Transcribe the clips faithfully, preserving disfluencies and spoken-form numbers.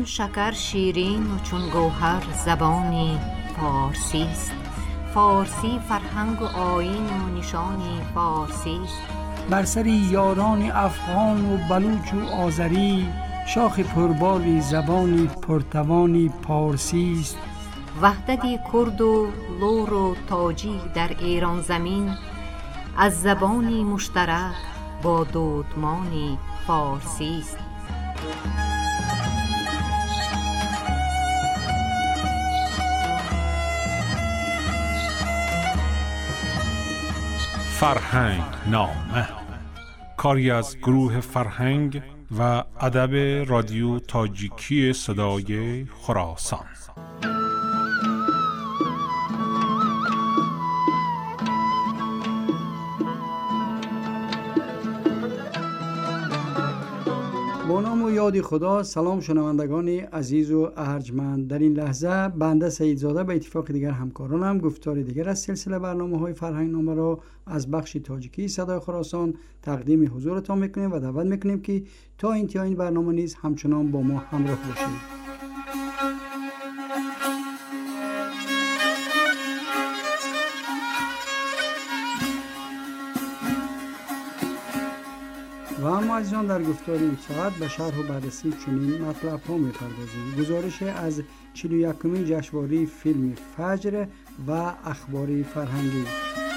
چون شکر شیرین و چون گوهر زبانی فارسی است. فارسی فرهنگ و آیین و نشانی فارسی است. بر سر یاران افغان و بلوچ و آذری، شاخ پرباری زبانی پرتوانی پارسی است. وحدت کرد و لور و تاجی در ایران زمین، از زبانی مشترک با دودمانی فارسی است. فرهنگ نامه، کاری از گروه فرهنگ و ادب رادیو تاجیکی صدای خراسان. با نام و یاد خدا. سلام شنوندگان عزیز و ارجمند. در این لحظه بنده سعید زاده به اتفاق دیگر همکارانم گفتار دیگر از سلسله برنامه‌های فرهنگ نامه را از بخش تاجیکی صدای خراسان تقدیم حضورتان میکنیم و دعوت میکنیم که تا انتهای این برنامه نیز همچنان با ما همراه باشید. و اما عزیزان، در گفتار این ساعت به شرح و بررسی چنین مطلب ها می‌پردازیم: گزارش از چهل و یکمین جشنواره فیلم فجر و اخبار فرهنگی.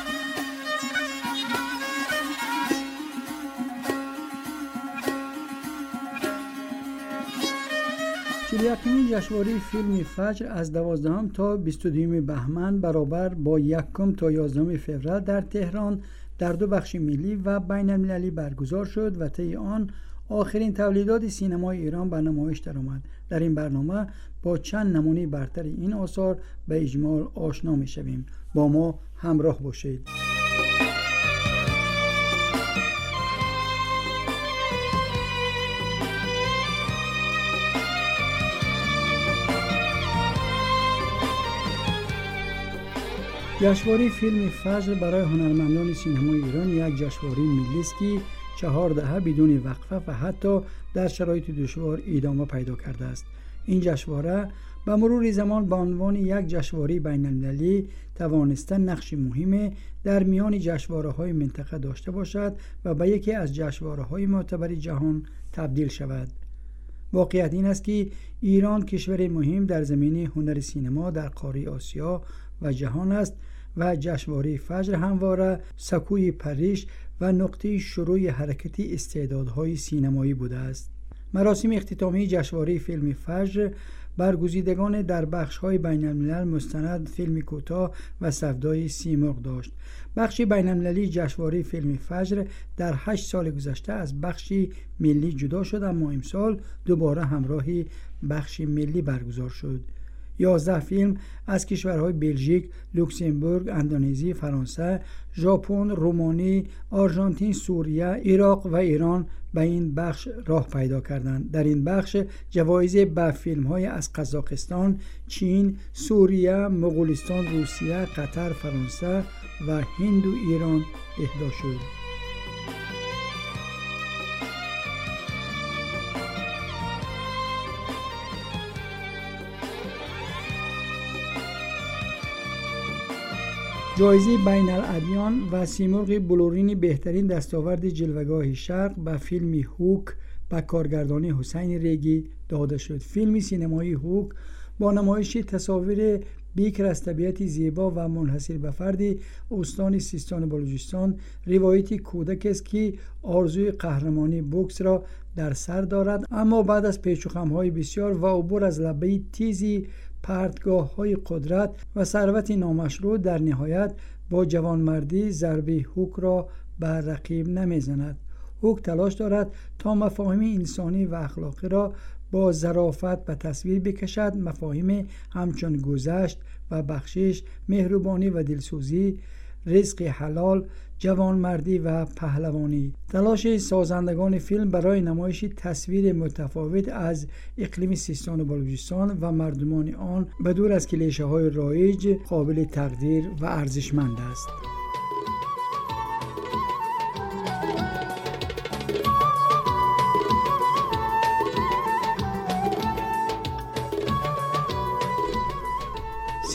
چهل و یکمین جشنواره فیلم فجر از دوازدهم تا بیست و دوم بهمن برابر با یکم تا یازدهم فوریه در تهران در دو بخش ملی و بین المللی برگزار شد و طی آن آخرین تولیدات سینمای ایران به نمایش درآمد. در این برنامه با چند نمونه برتر این آثار به اجمال آشنا می‌شویم. با ما همراه باشید. جشنواره فیلم فجر برای هنرمندان سینمای ایران یک جشنواره ملی است که چهار دهه بدون وقفه و حتی در شرایط دشوار ادامه پیدا کرده است. این جشنواره به مرور زمان به عنوان یک جشنواره بین المللی توانسته نقش مهمی در میان جشنواره‌های منطقه داشته باشد و به یکی از جشنواره‌های معتبر جهان تبدیل شود. واقعیت این است که ایران کشور مهم در زمینه هنر سینما در قاره آسیا و جهان است و جشنواره فجر همواره سکوی پریش و نقطه شروع حرکت استعدادهای سینمایی بوده است. مراسم اختتامی جشنواره فیلم فجر برگزیدگان در بخش‌های بین‌الملل مستند، فیلم کوتاه و سودای سیمرغ داشت. بخش بین‌المللی جشنواره فیلم فجر در هشت سال گذشته از بخش ملی جدا شد، اما امسال دوباره همراه بخش ملی برگزار شد. یازده فیلم از کشورهای بلژیک، لوکزامبورگ، اندونزی، فرانسه، ژاپن، رومانی، آرژانتین، سوریه، عراق و ایران به این بخش راه پیدا کردند. در این بخش جوایز به فیلم‌های از قزاقستان، چین، سوریه، مغولستان، روسیه، قطر، فرانسه و هند و ایران اهدا شد. جایزه بین الادیان و سیمرغ بلورین بهترین دستاورد جلوه‌گاه شرق به فیلم هوک به کارگردانی حسین ریگی داده شد. فیلم سینمایی هوک با نمایش تصاویر بیکر از طبیعت زیبا و منحصر به فرد استان سیستان بلوچستان، روایتی کودک است که آرزوی قهرمانی بوکس را در سر دارد، اما بعد از پیچ و خم‌های بسیار و عبور از لبه تیزی پرتگاه‌های قدرت و ثروت نامشروع در نهایت با جوانمردی ضربه هوک را بر رقیب نمیزند. هوک تلاش دارد تا مفاهیم انسانی و اخلاقی را با ظرافت به تصویر بکشد، مفاهیم همچون گذشت و بخشش، مهربانی و دلسوزی، رزق حلال، جوانمردی و پهلوانی. تلاش سازندگان فیلم برای نمایش تصویر متفاوت از اقلیم سیستان و بلوچستان و مردمان آن به دور از کلیشه‌های رایج قابل تقدیر و ارزشمند است.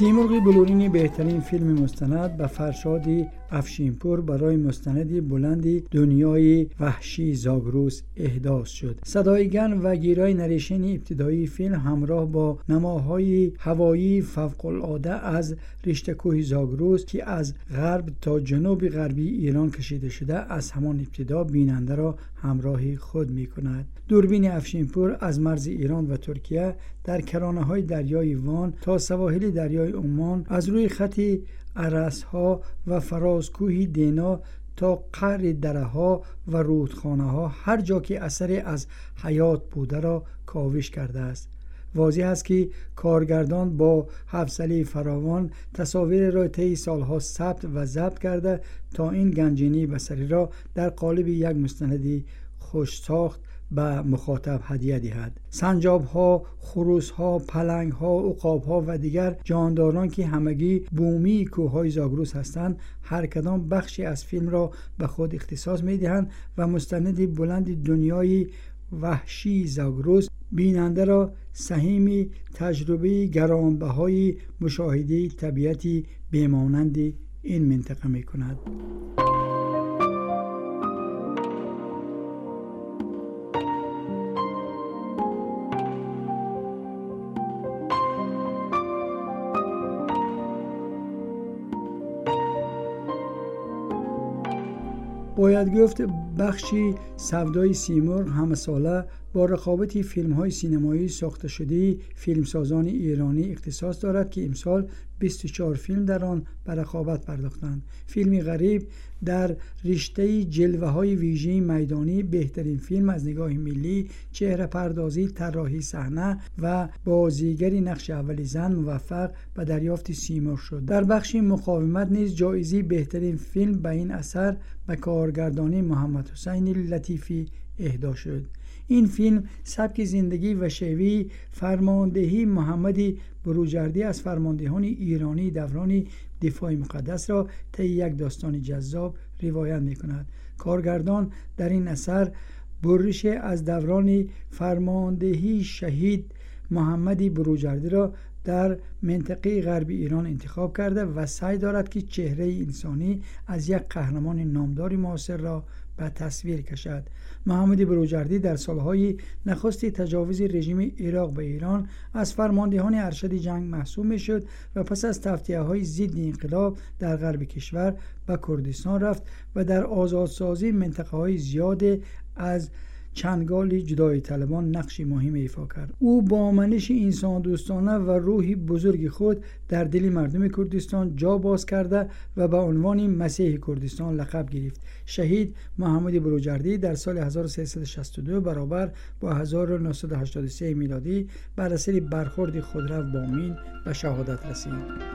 سیمرغ بلورینی بهترین فیلم مستند به فرشاد افشینپور برای مستندی بلندی دنیای وحشی زاگرس اهدا شد. صدای گرم و گیرای نریشن ابتدایی فیلم همراه با نماهای هوایی فوق‌العاده از رشته کوه زاگرس که از غرب تا جنوب غربی ایران کشیده شده از همان ابتدا بیننده را همراه خود می کند. دوربین افشینپور از مرز ایران و ترکیه در کرانه های دریای وان تا سواحل دریای عمان، از روی خط ارس‌ها و فرازکوه دینا تا قعر دره‌ها و رودخانه ها، هر جا که اثری از حیات بوده را کاوش کرده است. واضح است که کارگردان با حوصله فراوان تصاویر را طی سالها ثبت و ضبط کرده تا این گنجینه بصری را در قالب یک مستندی خوش‌ساخت به مخاطب هدیه دهد. سنجاب‌ها، خروس‌ها، پلنگ‌ها، عقاب‌ها و دیگر جانداران که همگی بومی کوه‌های زاگرس هستند، هر کدام بخشی از فیلم را به خود اختصاص می‌دهند و مستندی بلند دنیای وحشی زاگرس بیننده را سهیم تجربه گرانبهای مشاهده طبیعتی بی‌مانند این منطقه می‌کند. باید گفت بخشی سودای سیمرغ همساله با رقابت فیلم های سینمایی ساخته شده فیلمسازان ایرانی اختصاص دارد که امسال بیست و چهار فیلم در آن به رقابت پرداختند. فیلم غریب در رشته جلوه های ویژه میدانی بهترین فیلم از نگاه ملی، چهره پردازی، طراحی صحنه و بازیگری نقش اولی زن موفق به دریافت سیمرغ شد. در بخش مقاومت نیز جایزه بهترین فیلم به این اثر به کارگردانی محمد حسین لطیفی اهدا شد. این فیلم سبک زندگی و شیوه فرماندهی محمد بروجردی از فرماندهان ایرانی دوران دفاع مقدس را طی یک داستان جذاب روایت می‌کند. کارگردان در این اثر برش از دوران فرماندهی شهید محمد بروجردی را در منطقه غربی ایران انتخاب کرده و سعی دارد که چهره انسانی از یک قهرمان نامدار معاصر را به تصویر کشد. محمد بروجردی در سالهای نخست تجاوز رژیم عراق به ایران از فرماندهان ارشد جنگ محسوب میشد و پس از تفتیه‌های ضد انقلاب در غرب کشور به کردستان رفت و در آزادسازی منطقه‌های زیاد از چنگال جدای طلبان نقش مهم ایفا کرد. او با منش انسان دوستانه و روحی بزرگ خود در دل مردم کردستان جا باز کرده و به عنوان مسیح کردستان لقب گرفت. شهید محمد بروجردی در سال هزار و سیصد و شصت و دو برابر با هزار و نهصد و هشتاد و سه میلادی بر اثر برخورد خودرو با مین به شهادت رسید.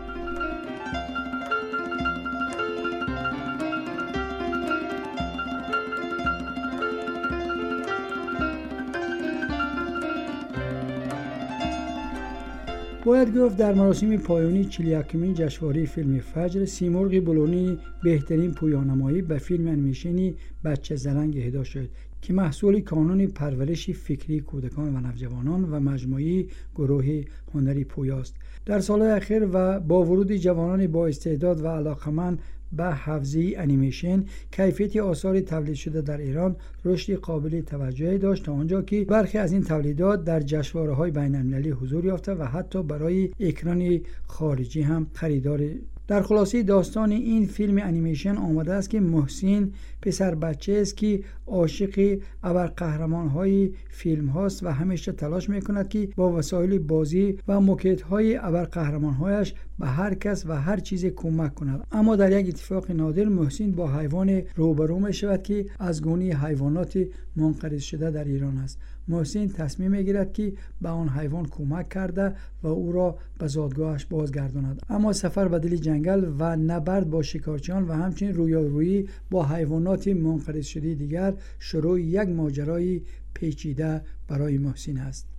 باید گفت در مراسم پایانی چهل و یکمین جشنواره فیلم فجر، سیمرغ بلورینی بهترین پویانمایی به فیلم انیمیشنی بچه زرنگ اهدا شد که محصول کانون پرورش فکری کودکان و نوجوانان و مجموعی گروه هنری پویاست. در سالهای اخیر و با ورود جوانان با استعداد و علاقمند به حوزه انیمیشن، کیفیت آثار تولید شده در ایران رشد قابل توجهی داشت تا آنجا که برخی از این تولیدات در جشنواره‌های بین‌المللی حضور یافته و حتی برای اکران خارجی هم خریدار. در خلاصه داستان این فیلم انیمیشن آمده است که محسن پسر بچه است که عاشق ابرقهرمان‌های فیلم هاست و همیشه تلاش می‌کند که با وسایل بازی و موکدهای ابرقهرمان‌هایش به هر کس و هر چیز کمک کند. اما در یک اتفاق نادر محسن با حیوان روبرو می‌شود که از گونه حیوانات منقرض شده در ایران است. محسن تصمیم می‌گیرد که به آن حیوان کمک کرده و او را به زادگاهش بازگرداند. اما سفر به دل جنگل و نبرد با شکارچیان و همچنین رویارویی با حیوانات منقرض شده دیگر شروع یک ماجرای پیچیده برای محسن است.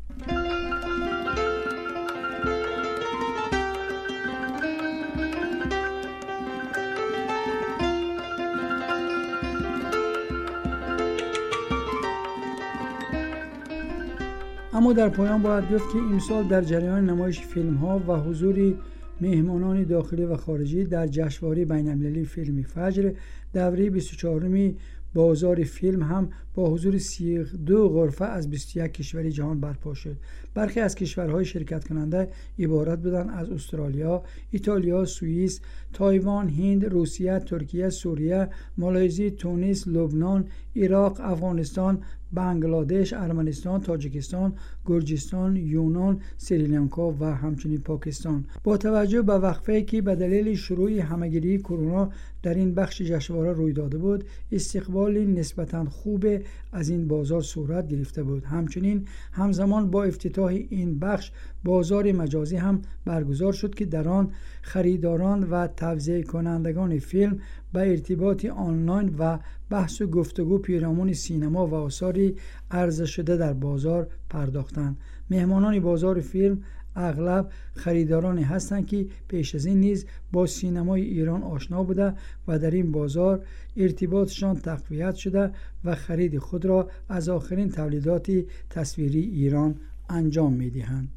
اما در پایان باید گفت که امسال در جریان نمایش فیلم ها و حضور مهمانان داخلی و خارجی در جشنواره بین‌المللی فیلم فجر دوره بیست و چهارم بازار فیلم هم با حضور سی و دو غرفه از بیست و یک کشور جهان برپا شد. برخی از کشورهای شرکت کننده عبارت بودند از استرالیا، ایتالیا، سوئیس، تایوان، هند، روسیه، ترکیه، سوریه، مالزی، تونس، لبنان، عراق، افغانستان، بنگلادش، ارمنستان، تاجیکستان، گرجستان، یونان، سریلانکا و همچنین پاکستان. با توجه به وقفه‌ای که به دلیل شروع همه‌گیری کرونا در این بخش جشنواره روی داده بود، استقبال نسبتاً خوب از این بازار صورت گرفته بود. همچنین همزمان با افتتاح این بخش بازار مجازی هم برگزار شد که در آن خریداران و توزیع کنندگان فیلم به ارتباط آنلاین و بحث و گفتگو پیرامون سینما و آثار عرضه شده در بازار پرداختند. مهمانان بازار فیلم اغلب خریدارانی هستند که پیش از این نیز با سینمای ایران آشنا بوده و در این بازار ارتباطشان تقویت شده و خرید خود را از آخرین تولیدات تصویری ایران انجام می‌دهند.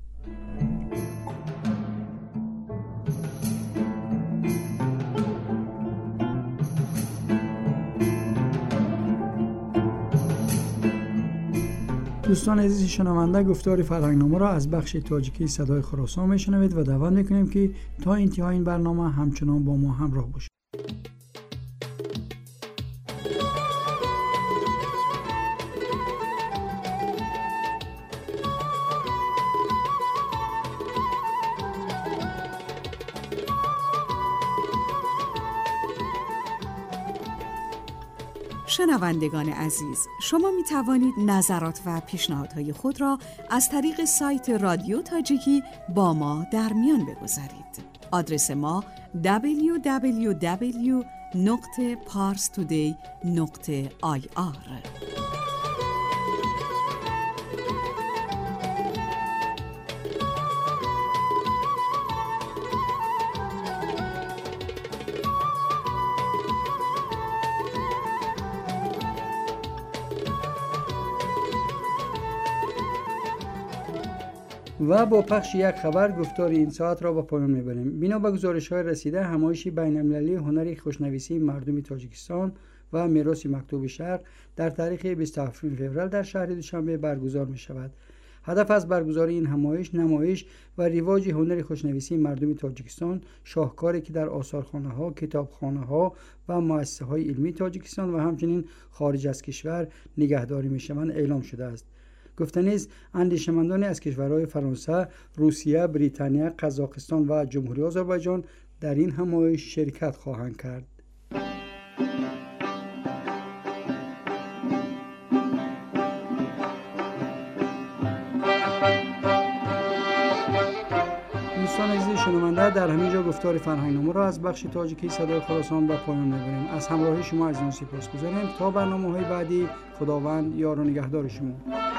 دوستان عزیز شنونده، گفتار فرهنگنامه را از بخش تاجیکی صدای خراسان میشنوید و دعوت میکنیم که تا انتهای این برنامه همچنان با ما همراه باشید. شنوندگان عزیز، شما می توانید نظرات و پیشنهادهای خود را از طریق سایت رادیو تاجیکی با ما در میان بگذارید. آدرس ما دبلیو دبلیو دبلیو نقطه پارس تودی نقطه آی آر. و با پخش یک خبر گفتار این ساعت را به پایان میبریم. بنا به گزارش‌های رسیده، همایش بین‌المللی هنر خوشنویسی مردم تاجیکستان و میراث مکتوب شرق در تاریخ بیست و هفتم فوریه در شهر دوشنبه برگزار می شود. هدف از برگزاری این همایش نمایش و رواج هنر خوشنویسی مردم تاجیکستان، شاهکاری که در آثارخانه‌ها، کتابخانه‌ها و مؤسسه‌های علمی تاجیکستان و همچنین خارج از کشور نگهداری می‌شوند اعلام شده است. گفته نیز اندیشمندانی از کشورهای فرانسه، روسیه، بریتانیا، قزاقستان و جمهوری آذربایجان در این همایش شرکت خواهند کرد. دوستان عزیز شنونده، در همین جا گفتار فرهنگنامه را از بخش تاجیکی صدای خراسان به پایان می‌بریم. از همراهی شما عزیزان سپاسگزاریم. تا برنامه‌های بعدی، خداوند یار و نگهدار شما.